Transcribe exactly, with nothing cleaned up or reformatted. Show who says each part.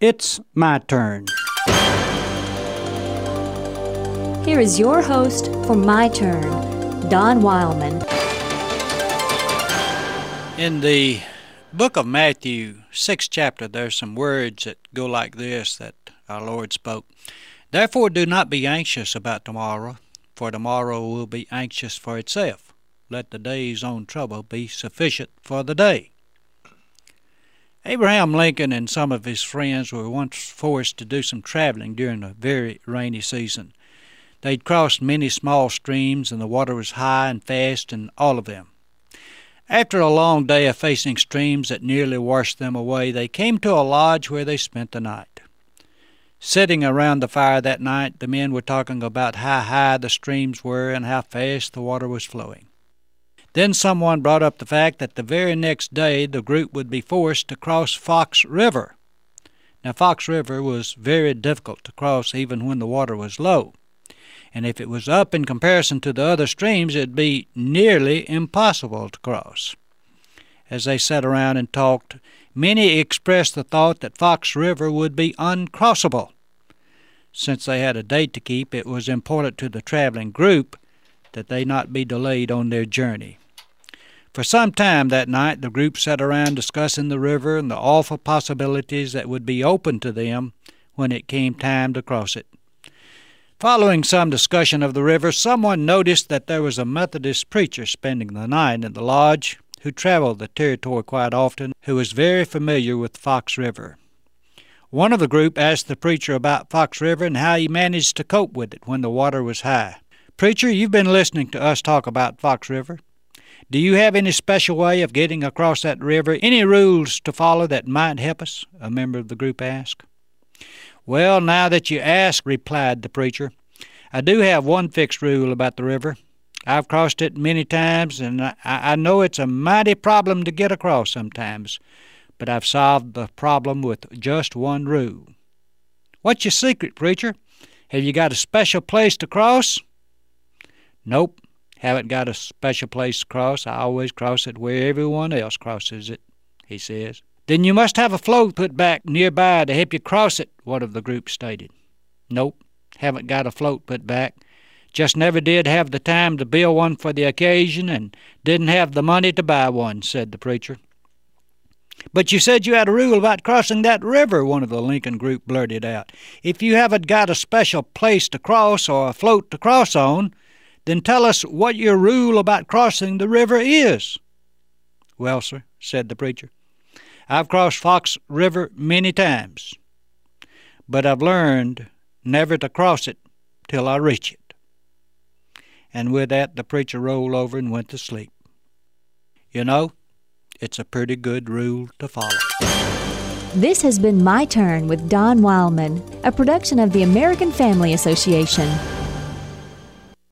Speaker 1: It's my turn.
Speaker 2: Here is your host for My Turn, Don Wildman.
Speaker 1: In the book of Matthew, sixth chapter, there's some words that go like this that our Lord spoke. Therefore do not be anxious about tomorrow, for tomorrow will be anxious for itself. Let the day's own trouble be sufficient for the day. Abraham Lincoln and some of his friends were once forced to do some traveling during a very rainy season. They'd crossed many small streams, and the water was high and fast in all of them. After a long day of facing streams that nearly washed them away, they came to a lodge where they spent the night. Sitting around the fire that night, the men were talking about how high the streams were and how fast the water was flowing. Then someone brought up the fact that the very next day the group would be forced to cross Fox River. Now, Fox River was very difficult to cross even when the water was low. And if it was up in comparison to the other streams, it'd be nearly impossible to cross. As they sat around and talked, many expressed the thought that Fox River would be uncrossable. Since they had a date to keep, it was important to the traveling group that they not be delayed on their journey. For some time that night, the group sat around discussing the river and the awful possibilities that would be open to them when it came time to cross it. Following some discussion of the river, someone noticed that there was a Methodist preacher spending the night in the lodge who traveled the territory quite often, who was very familiar with Fox River. One of the group asked the preacher about Fox River and how he managed to cope with it when the water was high. "Preacher, you've been listening to us talk about Fox River. Do you have any special way of getting across that river, any rules to follow that might help us?" a member of the group asked. "Well, now that you ask," replied the preacher, "I do have one fixed rule about the river. I've crossed it many times, and I, I know it's a mighty problem to get across sometimes, but I've solved the problem with just one rule." "What's your secret, preacher? Have you got a special place to cross?" "Nope, haven't got a special place to cross. I always cross it where everyone else crosses it," he says. "Then you must have a float put back nearby to help you cross it," one of the group stated. "Nope, haven't got a float put back. Just never did have the time to build one for the occasion and didn't have the money to buy one," said the preacher. "But you said you had a rule about crossing that river," one of the Lincoln group blurted out. "If you haven't got a special place to cross or a float to cross on, then tell us what your rule about crossing the river is." "Well, sir," said the preacher, "I've crossed Fox River many times, but I've learned never to cross it till I reach it." And with that, the preacher rolled over and went to sleep. You know, it's a pretty good rule to follow.
Speaker 2: This has been My Turn with Don Wildman, a production of the American Family Association.